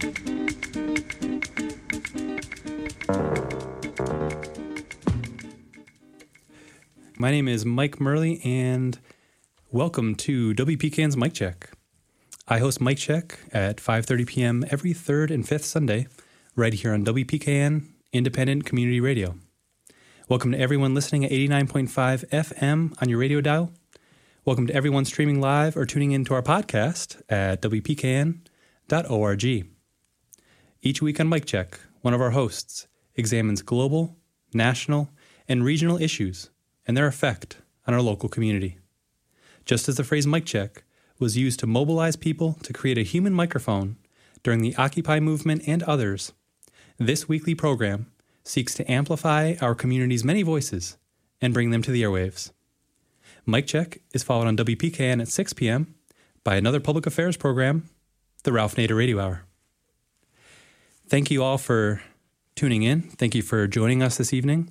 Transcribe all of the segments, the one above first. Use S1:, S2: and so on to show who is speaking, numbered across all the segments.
S1: My name is Mike Murley, and welcome to WPKN's Mic Check. I host Mic Check at 5:30 p.m. every third and fifth Sunday, right here on WPKN, Independent Community Radio. Welcome to everyone listening at 89.5 FM on your radio dial. Welcome to everyone streaming live or tuning into our podcast at WPKN.org. Each week on Mic Check, one of our hosts examines global, national, and regional issues and their effect on our local community. Just as the phrase mic check was used to mobilize people to create a human microphone during the Occupy movement and others, this weekly program seeks to amplify our community's many voices and bring them to the airwaves. Mic Check is followed on WPKN at 6 p.m. by another public affairs program, the Ralph Nader Radio Hour. Thank you all for tuning in. Thank you for joining us this evening.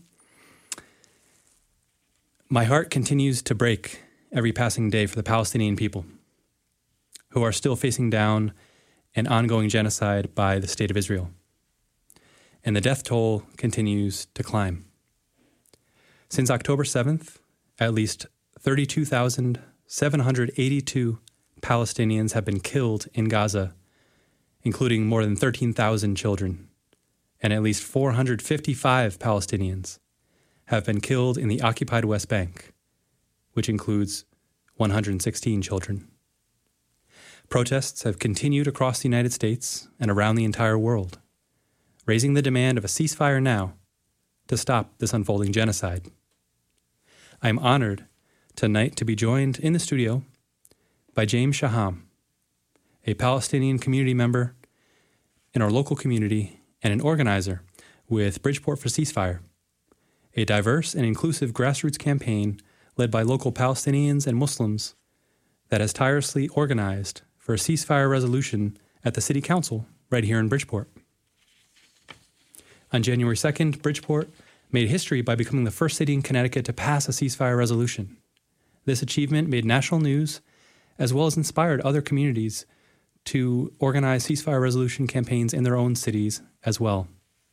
S1: My heart continues to break every passing day for the Palestinian people, who are still facing down an ongoing genocide by the State of Israel. And the death toll continues to climb. Since October 7th, at least 32,782 Palestinians have been killed in Gaza, including more than 13,000 children, and at least 455 Palestinians have been killed in the occupied West Bank, which includes 116 children. Protests have continued across the United States and around the entire world, raising the demand of a ceasefire now to stop this unfolding genocide. I am honored tonight to be joined in the studio by James Shaham, a Palestinian community member in our local community and an organizer with Bridgeport for Ceasefire, a diverse and inclusive grassroots campaign led by local Palestinians and Muslims that has tirelessly organized for a ceasefire resolution at the City Council right here in Bridgeport. On January 2nd, Bridgeport made history by becoming the first city in Connecticut to pass a ceasefire resolution. This achievement made national news, as well as inspired other communities to organize ceasefire resolution campaigns in their own cities as well.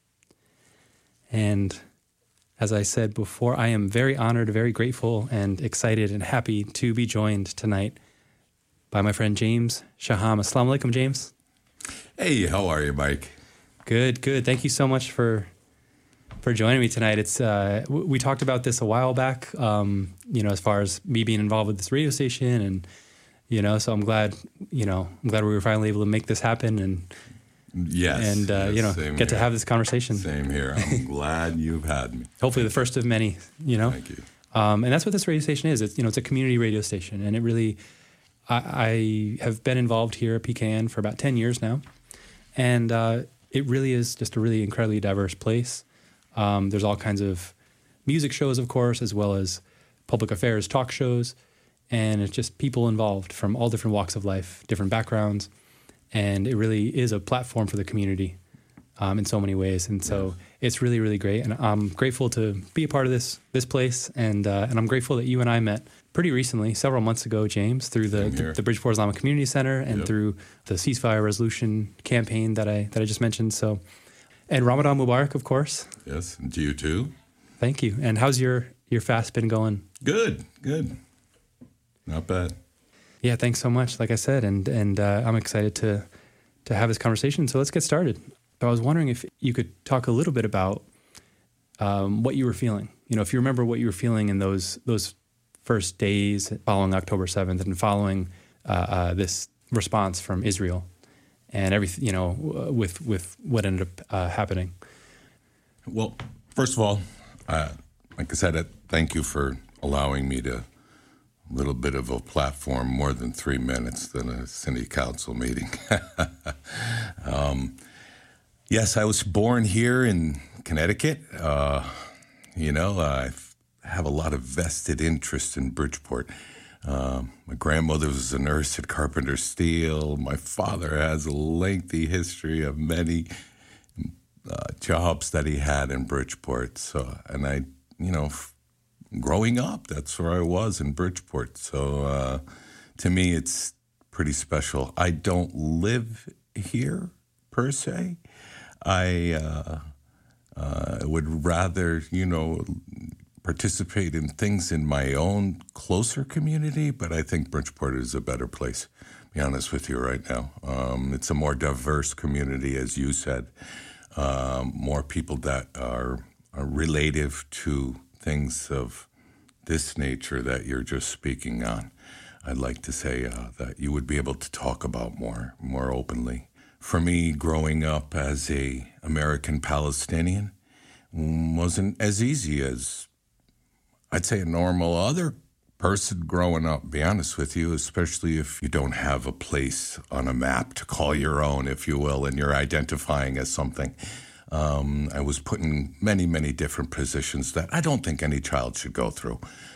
S1: And as I said before, I am very honored, very grateful, and excited and happy to be joined tonight by my friend James Shaham. Assalamu alaikum, James.
S2: Hey, how are you, Mike?
S1: Good. Thank you so much for joining me tonight. It's we talked about this a while back, as far as me being involved with this radio station, and so I'm glad we were finally able to make this happen, and
S2: yes,
S1: get to have this conversation.
S2: Same here. I'm glad you've had me.
S1: Hopefully the first of many,
S2: Thank you.
S1: And that's what this radio station is. It's a community radio station, and it really, I have been involved here at PKN for about 10 years now, and it really is just a really incredibly diverse place. There's all kinds of music shows, of course, as well as public affairs talk shows, and it's just people involved from all different walks of life, different backgrounds. And it really is a platform for the community in so many ways. And so it's really, really great. And I'm grateful to be a part of this place. And I'm grateful that you and I met pretty recently, several months ago, James, through the Bridgeport Islamic Community Center and through the ceasefire resolution campaign that I just mentioned. So, and Ramadan Mubarak, of course.
S2: Yes, and to you too.
S1: Thank you. And how's your fast been going?
S2: Good. Not bad.
S1: Yeah, thanks so much. Like I said, and I'm excited to have this conversation. So let's get started. But I was wondering if you could talk a little bit about what you were feeling. If you remember what you were feeling in those first days following October 7th and following this response from Israel and everything. With what ended up happening.
S2: Well, first of all, like I said, thank you for allowing me to. Little bit of a platform, more than 3 minutes than a city council meeting. Yes, I was born here in Connecticut. I have a lot of vested interest in Bridgeport. My grandmother was a nurse at Carpenter Steel. My father has a lengthy history of many jobs that he had in Bridgeport. So, and I, growing up, that's where I was in Bridgeport. So to me, it's pretty special. I don't live here per se. I would rather, participate in things in my own closer community, but I think Bridgeport is a better place, to be honest with you right now. It's a more diverse community, as you said, more people that are relative to things of this nature that you're just speaking on. I'd like to say that you would be able to talk about more openly. For me, growing up as a American Palestinian wasn't as easy as I'd say a normal other person growing up, be honest with you, especially if you don't have a place on a map to call your own, if you will, and you're identifying as something. I was put in many, many different positions that I don't think any child should go through.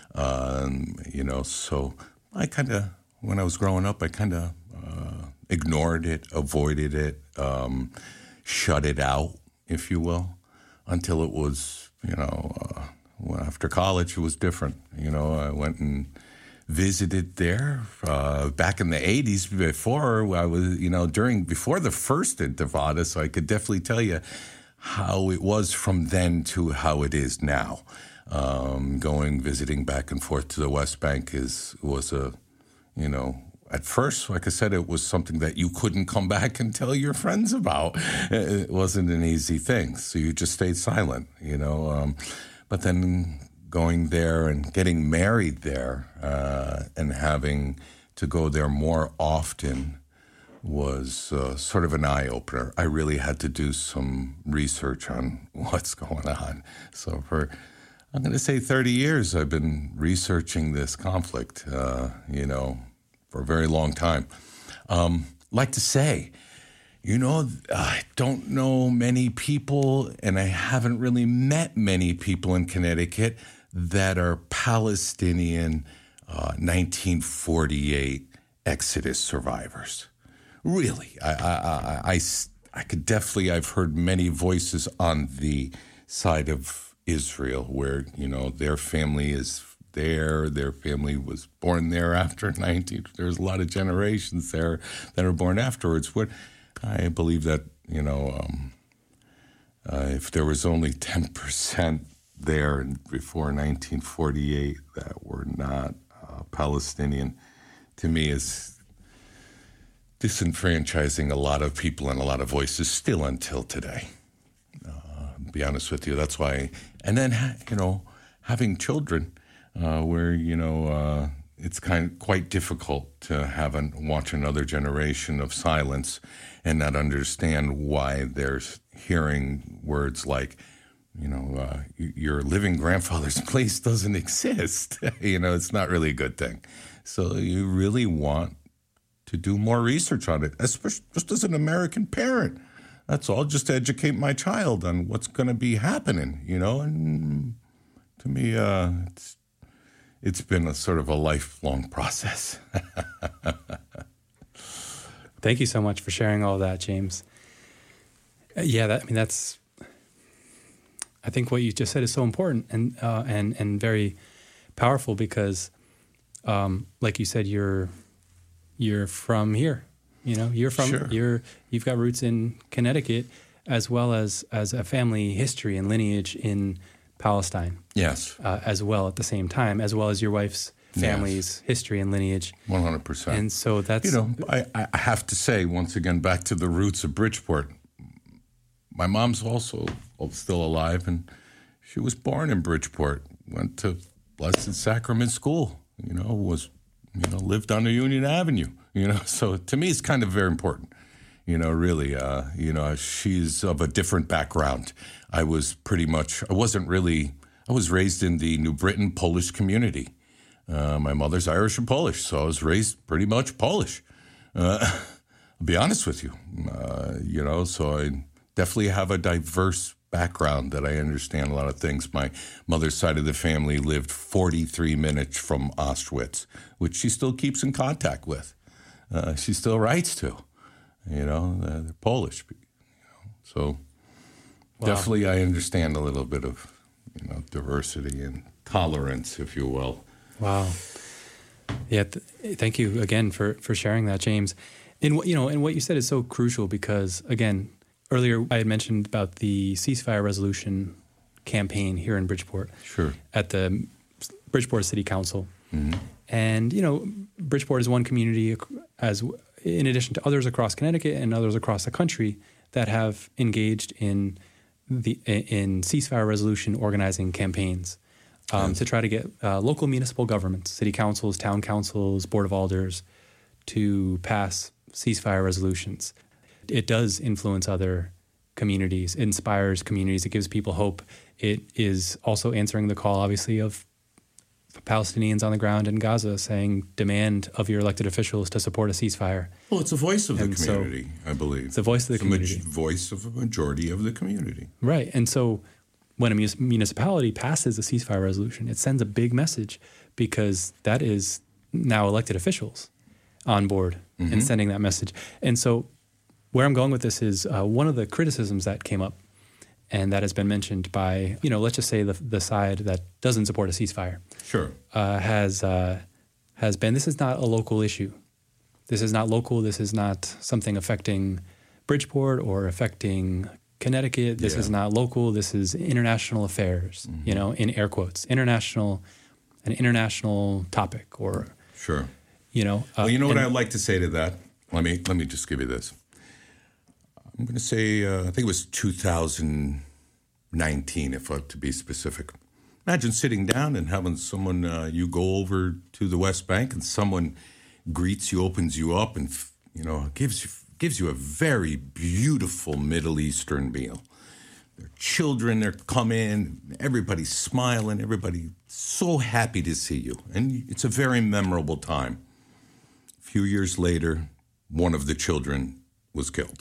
S2: So I when I was growing up, I ignored it, avoided it, shut it out, if you will, until it was, after college, it was different. I went and visited there back in the 80s before I was, before the first Intifada, so I could definitely tell you how it was from then to how it is now. Visiting back and forth to the West Bank was at first, like I said, it was something that you couldn't come back and tell your friends about. It wasn't an easy thing, so you just stayed silent, But then going there and getting married there and having to go there more often was sort of an eye-opener. I really had to do some research on what's going on. So I'm going to say 30 years I've been researching this conflict, for a very long time. Like to say, I don't know many people, and I haven't really met many people in Connecticut that are Palestinian 1948 Exodus survivors. Really, I could definitely, I've heard many voices on the side of Israel where, their family is there, their family was born there after there's a lot of generations there that are born afterwards. I believe that, if there was only 10% there before 1948 that were not Palestinian, to me is disenfranchising a lot of people and a lot of voices still until today. Be honest with you, that's why. And then, having children where, it's quite difficult to watch another generation of silence and not understand why they're hearing words like, your living grandfather's place doesn't exist. It's not really a good thing. So you really want to do more research on it, especially just as an American parent. That's all, just to educate my child on what's going to be happening, and to me, it's been a sort of a lifelong process.
S1: Thank you so much for sharing all of that, James. I think what you just said is so important and very powerful because, like you said, you're from here.
S2: Sure.
S1: You've got roots in Connecticut as well as a family history and lineage in Palestine.
S2: Yes.
S1: As well at the same time, as well as your wife's family's history and lineage.
S2: 100%.
S1: And so that's...
S2: I have to say, once again, back to the roots of Bridgeport, my mom's also still alive, and she was born in Bridgeport, went to Blessed Sacrament School, lived on Union Avenue, So to me, it's kind of very important, really. She's of a different background. I was raised in the New Britain Polish community. My mother's Irish and Polish, so I was raised pretty much Polish. I'll be honest with you, so I definitely have a diverse background that I understand a lot of things. My mother's side of the family lived 43 minutes from Auschwitz, which she still keeps in contact with. She still writes to, they're Polish. So definitely I understand a little bit of, diversity and tolerance, if you will.
S1: Wow. Yeah, thank you again for sharing that, James. And what you said is so crucial because, again, earlier I had mentioned about the ceasefire resolution campaign here in Bridgeport.
S2: Sure.
S1: At the Bridgeport City Council.
S2: Mm-hmm.
S1: And, Bridgeport is one community, as in addition to others across Connecticut and others across the country, that have engaged in ceasefire resolution organizing campaigns to try to get local municipal governments, city councils, town councils, board of alders, to pass ceasefire resolutions. It does influence other communities, inspires communities, it gives people hope. It is also answering the call, obviously, of Palestinians on the ground in Gaza saying, demand of your elected officials to support a ceasefire.
S2: Well, it's a voice of the community, I believe.
S1: It's the voice of the community.
S2: Voice of a majority of the community.
S1: Right. And so when a municipality passes a ceasefire resolution, it sends a big message because that is now elected officials on board and sending that message. And so where I'm going with this is one of the criticisms that came up and that has been mentioned by, let's just say the side that doesn't support a ceasefire.
S2: Sure.
S1: Has been, this is not a local issue. This is not local. This is not something affecting Bridgeport or affecting Connecticut. This is not local. This is international affairs, in air quotes, an international topic or.
S2: Sure.
S1: Well,
S2: what I'd like to say to that? Let me just give you this. I'm going to say, I think it was 2019, to be specific. Imagine sitting down and having someone, you go over to the West Bank and someone greets you, opens you up, and gives you a very beautiful Middle Eastern meal. Their children, they're come in, everybody's smiling, everybody's so happy to see you, and it's a very memorable time. A few years later, one of the children was killed.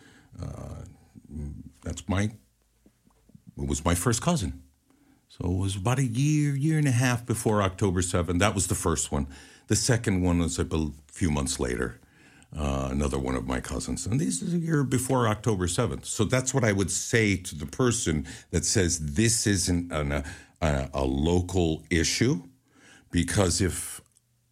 S2: It was my first cousin. So it was about a year and a half before October 7th. That was the first one. The second one was a few months later, another one of my cousins. And this is a year before October 7th. So that's what I would say to the person that says this isn't a local issue, because if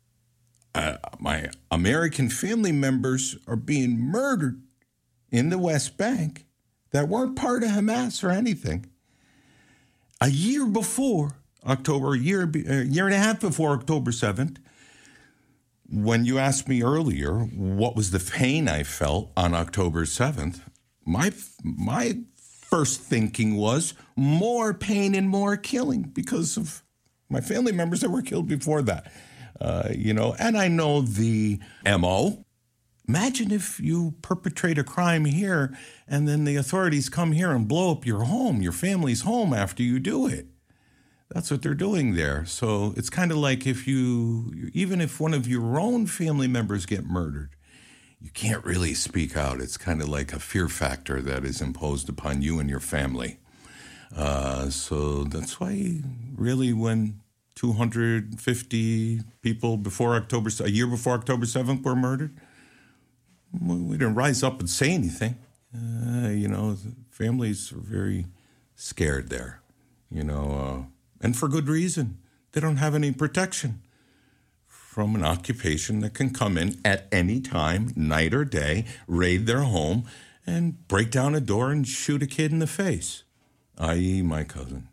S2: my American family members are being murdered in the West Bank that weren't part of Hamas or anything, a year before October, a year and a half before October 7th, when you asked me earlier what was the pain I felt on October 7th, my first thinking was more pain and more killing because of my family members that were killed before that. And I know the MO. Imagine if you perpetrate a crime here and then the authorities come here and blow up your home, your family's home after you do it. That's what they're doing there. So it's kind of like even if one of your own family members get murdered, you can't really speak out. It's kind of like a fear factor that is imposed upon you and your family. So that's why really when 250 people a year before October 7th were murdered, we didn't rise up and say anything. Families are very scared there, and for good reason. They don't have any protection from an occupation that can come in at any time, night or day, raid their home, and break down a door and shoot a kid in the face, i.e. my cousin.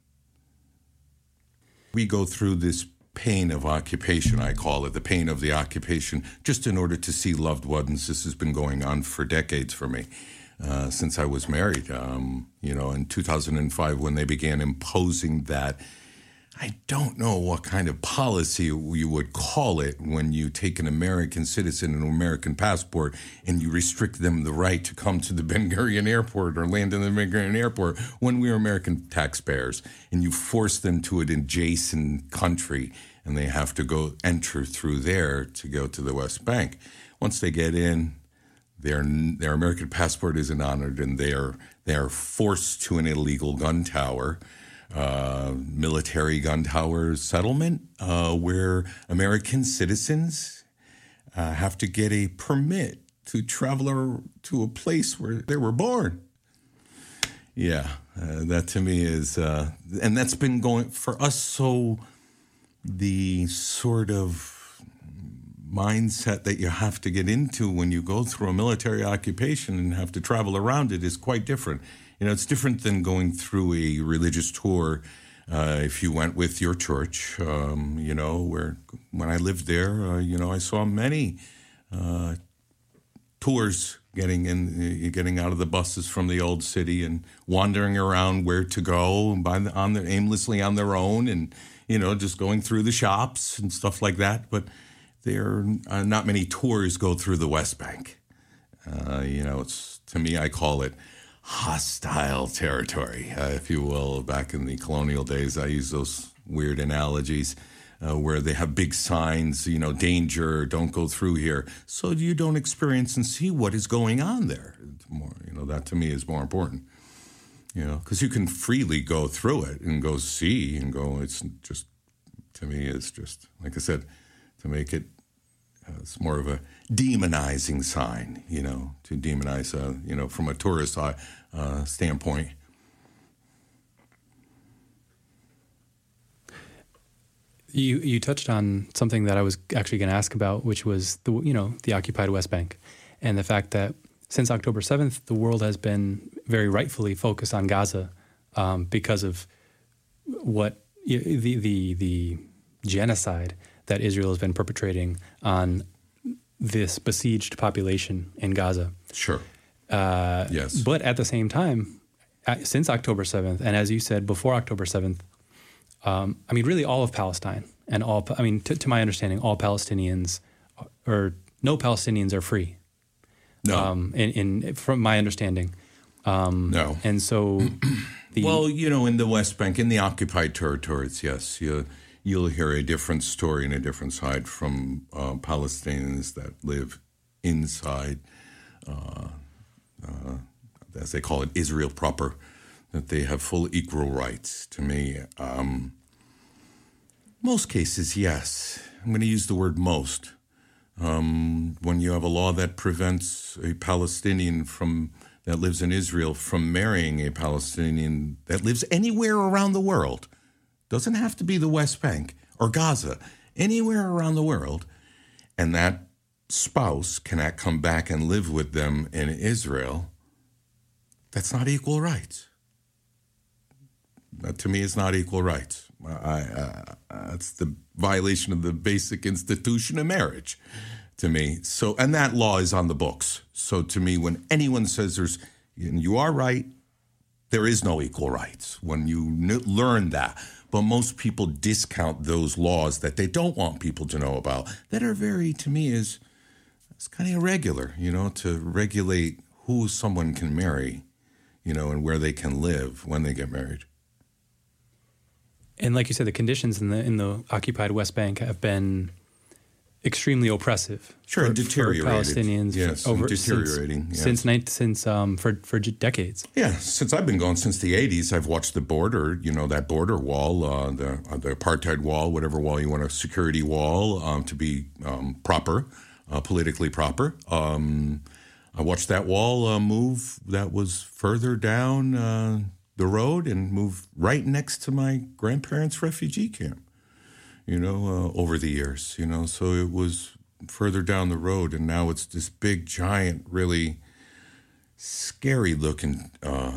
S2: We go through this pain of occupation, I call it, the pain of the occupation, just in order to see loved ones. This has been going on for decades for me, since I was married. In 2005, when they began imposing that, I don't know what kind of policy you would call it when you take an American citizen, an American passport, and you restrict them the right to come to the Ben Gurion Airport or land in the Ben Gurion Airport when we are American taxpayers, and you force them to an adjacent country, and they have to enter through there to go to the West Bank. Once they get in, their American passport isn't honored, and they are forced to an illegal gun tower. Military gun tower settlement where American citizens have to get a permit to travel to a place where they were born. Yeah, that to me is, and that's been going for us. So the sort of mindset that you have to get into when you go through a military occupation and have to travel around it is quite different. It's different than going through a religious tour. If you went with your church, where when I lived there, I saw many tours getting out of the buses from the old city and wandering around where to go aimlessly on their own, and just going through the shops and stuff like that. But there are not many tours go through the West Bank. It's, to me, I call it hostile territory, if you will. Back in the colonial days, I use those weird analogies where they have big signs, danger, don't go through here, so you don't experience and see what is going on there. It's more, that to me is more important, because you can freely go through it and go see and go. It's just, to me, it's just, like I said, to make it, it's more of a demonizing sign, to demonize, from a tourist standpoint.
S1: You touched on something that I was actually going to ask about, which was the occupied West Bank, and the fact that since October 7th, the world has been very rightfully focused on Gaza because of what the genocide that Israel has been perpetrating on this besieged population in Gaza.
S2: Sure. Yes.
S1: But at the same time, since October 7th, and as you said, before October 7th, really all of Palestine and to my understanding, all Palestinians or no Palestinians are free.
S2: No.
S1: From my understanding.
S2: No.
S1: And so
S2: in the West Bank, in the occupied territories, yes, you'll hear a different story and a different side from Palestinians that live inside, as they call it, Israel proper, that they have full equal rights. To me, most cases, yes. I'm going to use the word most. When you have a law that prevents a Palestinian that lives in Israel from marrying a Palestinian that lives anywhere around the world, doesn't have to be the West Bank or Gaza, anywhere around the world, and that spouse cannot come back and live with them in Israel, that's not equal rights. That, to me, is not equal rights. That's the violation of the basic institution of marriage, to me. So, and that law is on the books. So, to me, when anyone says and you are right, there is no equal rights. When you learn that, but most people discount those laws that they don't want people to know about, that are very, to me, it's kind of irregular, to regulate who someone can marry, and where they can live when they get married.
S1: And like you said, the conditions in the occupied West Bank have been extremely oppressive.
S2: Sure, deteriorated.
S1: For Palestinians.
S2: Yes, deteriorating.
S1: For decades.
S2: Yeah, since I've been gone since the 80s, I've watched the border, that border wall, the apartheid wall, whatever wall you want, a security wall, to be proper, politically proper. I watched that wall move that was further down the road and move right next to my grandparents' refugee camp, over the years, so it was further down the road, and now it's this big, giant, really scary looking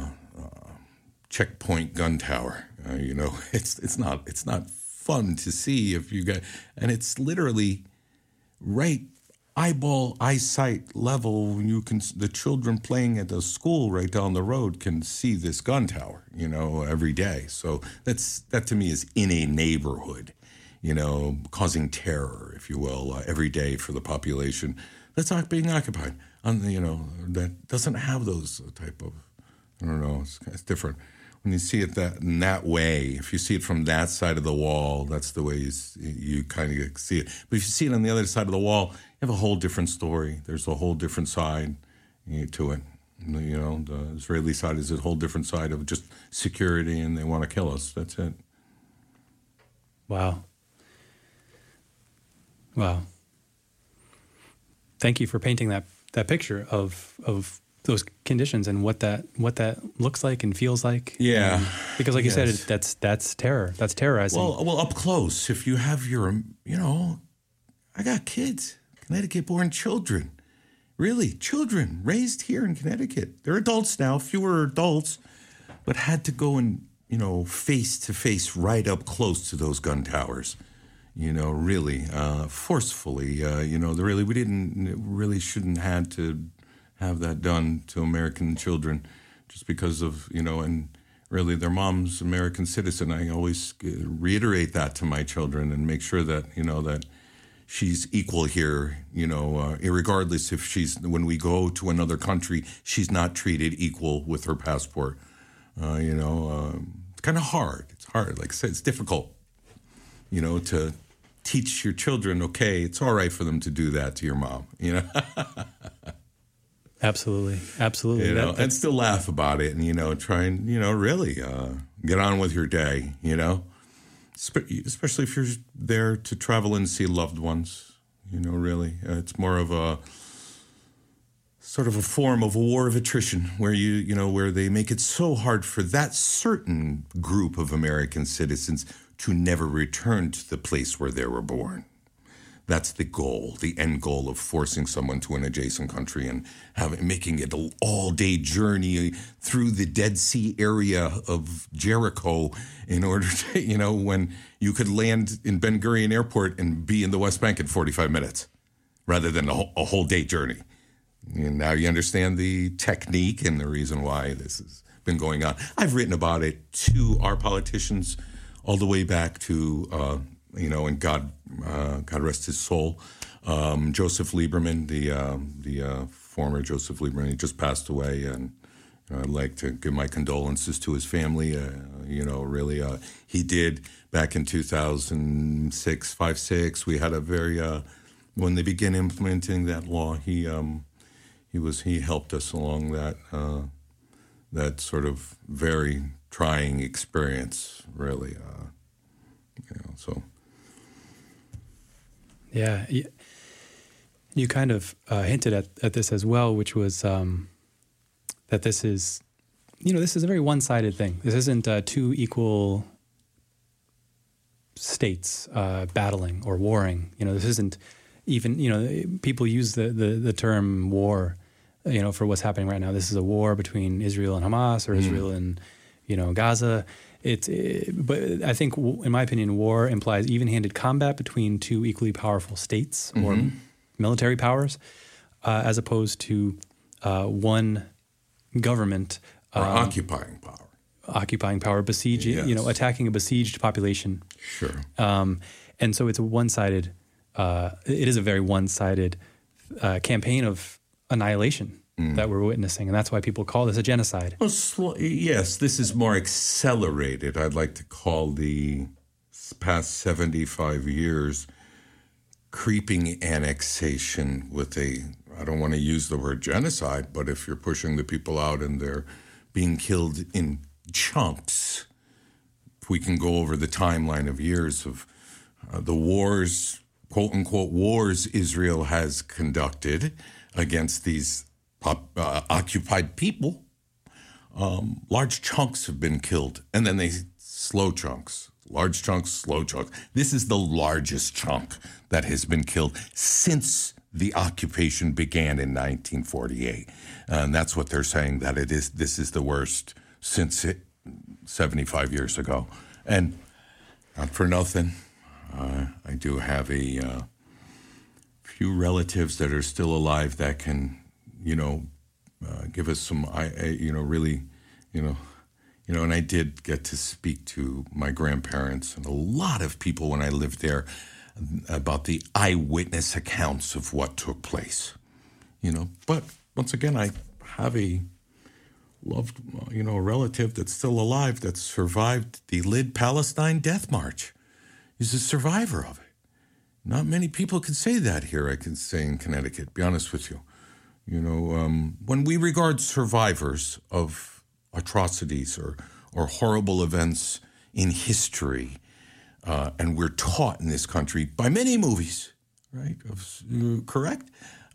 S2: checkpoint gun tower. It's not fun to see if you got, and it's literally right eyesight level. The children playing at the school right down the road can see this gun tower, every day. So that to me is in a neighborhood, causing terror, if you will, every day for the population that's not being occupied. That doesn't have those type of, I don't know, it's different. When you see it in that way, if you see it from that side of the wall, that's the way you kind of see it. But if you see it on the other side of the wall, you have a whole different story. There's a whole different side to it. The Israeli side is a whole different side of just security, and they want to kill us. That's it.
S1: Wow. Thank you for painting that picture of those conditions and what that looks like and feels like.
S2: Yeah.
S1: Because like you said, that's terror. That's terrorizing.
S2: Well, up close, if you have your, I got kids. Connecticut-born children. Really, children raised here in Connecticut. They're adults now, fewer adults, but had to go and, face to face right up close to those gun towers. Really forcefully. We shouldn't had to have that done to American children just because of, and really their mom's American citizen. I always reiterate that to my children and make sure that, that she's equal here, regardless if when we go to another country, she's not treated equal with her passport. It's kind of hard. It's hard. Like I said, it's difficult, to teach your children, okay, it's all right for them to do that to your mom,
S1: Absolutely.
S2: And still laugh about it and, try and, really get on with your day, especially if you're there to travel and see loved ones, really. It's more of a sort of a form of a war of attrition where where they make it so hard for that certain group of American citizens to never return to the place where they were born. That's the goal, the end goal of forcing someone to an adjacent country and making it an all-day journey through the Dead Sea area of Jericho in order to, when you could land in Ben Gurion Airport and be in the West Bank in 45 minutes rather than a whole day journey. And now you understand the technique and the reason why this has been going on. I've written about it to our politicians all the way back to, and God rest his soul, Joseph Lieberman, the former Joseph Lieberman, he just passed away, and I'd like to give my condolences to his family. He did back in 2006, 5-6. We had a very when they began implementing that law, he helped us along that sort of very trying experience, really. So.
S1: Yeah, you kind of hinted at this as well, which was that this is, this is a very one-sided thing. This isn't two equal states battling or warring. This isn't even, people use the term war, for what's happening right now. This is a war between Israel and Hamas or Israel and, Gaza. But I think, in my opinion, war implies even-handed combat between two equally powerful states or military powers, as opposed to one government
S2: or occupying power,
S1: besieging,
S2: yes.
S1: Attacking a besieged population.
S2: Sure.
S1: And so it's a one-sided. It is a very one-sided campaign of annihilation that we're witnessing, and that's why people call this a genocide.
S2: Well, yes, this is more accelerated. I'd like to call the past 75 years creeping annexation with I don't want to use the word genocide, but if you're pushing the people out and they're being killed in chunks, if we can go over the timeline of years of the wars, quote-unquote wars Israel has conducted against these occupied people, large chunks have been killed, and then slow chunks, large chunks, slow chunks. This is the largest chunk that has been killed since the occupation began in 1948, and that's what they're saying, that this is the worst since 75 years ago. And not for nothing, I do have a few relatives that are still alive that can give us some, really, and I did get to speak to my grandparents and a lot of people when I lived there about the eyewitness accounts of what took place, But once again, I have a loved, a relative that's still alive that survived the Lid Palestine Death March. He's a survivor of it. Not many people can say that here, I can say in Connecticut, be honest with you. When we regard survivors of atrocities or horrible events in history, and we're taught in this country by many movies, right? Correct?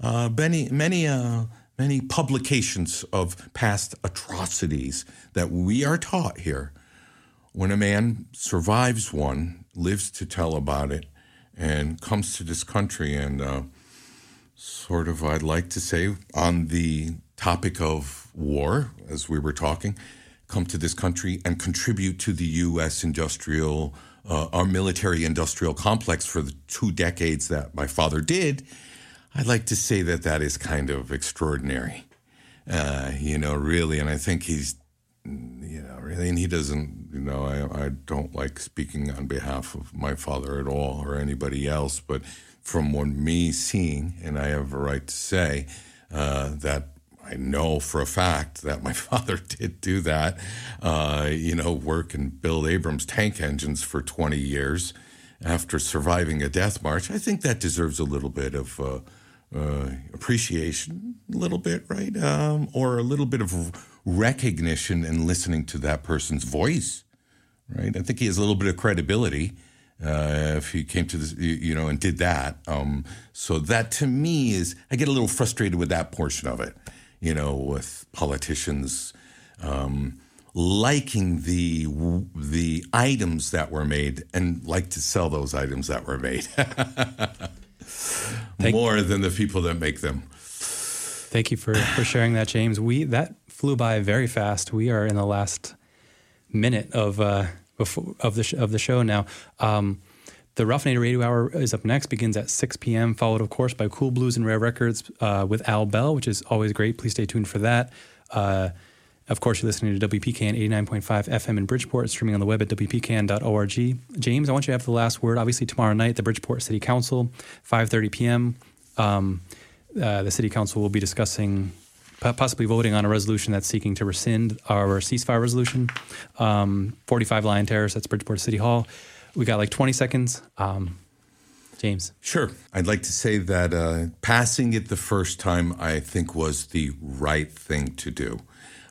S2: Many publications of past atrocities that we are taught here. When a man survives one, lives to tell about it, and comes to this country and I'd like to say, on the topic of war, as we were talking, come to this country and contribute to the U.S. our military industrial complex for the 2 decades that my father did, I'd like to say that is kind of extraordinary, really. And I think he's, really, and he doesn't, I don't like speaking on behalf of my father at all or anybody else, but from what me seeing, and I have a right to say that I know for a fact that my father did do that, work and build Abrams tank engines for 20 years after surviving a death march. I think that deserves a little bit of appreciation, a little bit, right? Or a little bit of recognition and listening to that person's voice, right? I think he has a little bit of credibility if he came to this, and did that. So that to me I get a little frustrated with that portion of it, with politicians liking the items that were made and like to sell those items that were made more than the people that make them.
S1: Thank you for sharing that, James. That flew by very fast. We are in the last minute of the show now. The Roughinator Radio Hour is up next, begins at 6 p.m., followed, of course, by Cool Blues and Rare Records with Al Bell, which is always great. Please stay tuned for that. Of course, you're listening to WPKN 89.5 FM in Bridgeport, streaming on the web at wpkn.org. James, I want you to have the last word. Obviously, tomorrow night, the Bridgeport City Council, 5:30 p.m. The City Council will be discussing, possibly voting on a resolution that's seeking to rescind our ceasefire resolution. 45 Lion Terrace, that's Bridgeport City Hall. We got like 20 seconds. James.
S2: Sure. I'd like to say that passing it the first time, I think, was the right thing to do.